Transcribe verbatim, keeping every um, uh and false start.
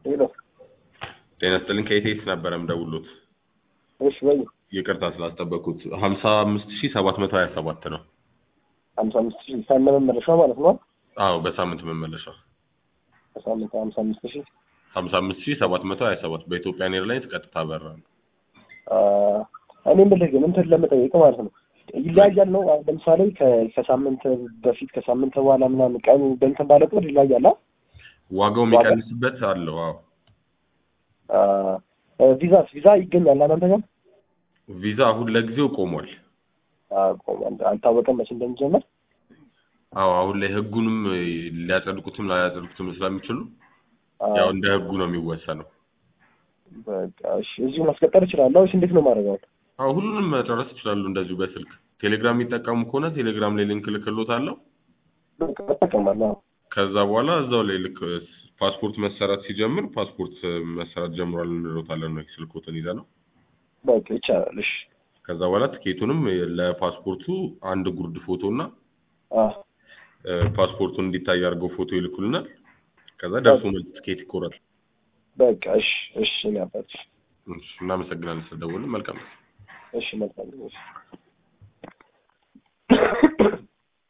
ሄሎ ጤና ይስጥልኝ ከኢቴስ ነበር የምደውልዎት። እሺ በይ ይቅርታ ስላስጠበቅኩት ሀምሳ አምስት ሺህ ሰባት መቶ ሀያ ሰባት ነው። ሀምሳ አምስት ሺህ ሳምንት መመለሻ ማለት ነው? አዎ በሳምንት መመለሻ በሳምንት ሀምሳ አምስት ሺህ ሀምሳ አምስት ሺህ ሰባት መቶ ሀያ ሰባት በኢትዮጵያ ኤርላይንስ ቀጥታ በረራ ነው። እኔ የምልህ ግን እንትን ለመጠየቅ ማለት ነው ይለያያል ነው? ለምሳሌ ከሳምንት በፊት ከሳምንት በኋላ ምናምን ቀኑ በእንትን ባለ ቁጥር ይለያያል? ዋጋው የሚቀንስበት አለው። አዎ ቪዛስ ቪዛ ይገኛል እናንተ ጋር? ቪዛ አሁን ለጊዜው ቆሟል። አዎ ቆሟል። አልታወቀም መቼ እንደሚጀምር። አዎ አሁን ላይ ህጉንም ሊያጸድቁትም ላያጸድቁትም ስለሚችሉ ያው እንደ ህጉ ነው የሚወሰነው። በቃ እሺ እዚሁ ማስቀጠል እችላለሁ ወይስ እንዴት ነው ማድረገው? አዎ ሁሉንም መጨረስ ይችላሉ እንደዚሁ በስልክ ቴሌግራም የሚጠቀሙ ከሆነ ቴሌግራም ላይ ሊንክ ልክልዎታለሁ። በቃ እጠቀማለሁ። ከዛ በኋላ እዛው ላይ ልክ ፓስፖርት መሰራት ሲጀምር ፓስፖርት መሰራት ጀምሯል እንሎታለን ነው ስልክዎትን ይዘነው። በቃ ይቻላል። እሺ ከዛ በኋላ ትኬቱንም ለፓስፖርቱ አንድ ጉርድ ፎቶና አዎ ፓስፖርቱን እንዲታይ አድርገው ፎቶ ይልኩልናል። ከዛ ደርሶ መልስ ትኬት ይቆረጥ። በቃ እሺ እሺ ነበር። እሺ እናመሰግናለን ስለደወልን። መልካም እሺ መልካም። እሺ